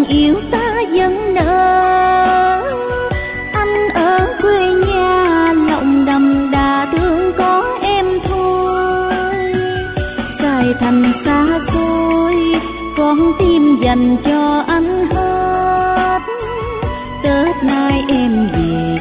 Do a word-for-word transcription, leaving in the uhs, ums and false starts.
yêu ta vẫn nở. Anh ở quê nhà lòng đầm đà thương có em thôi. Sài Thành xa xôi con tim dành cho anh hết. Tết nay em về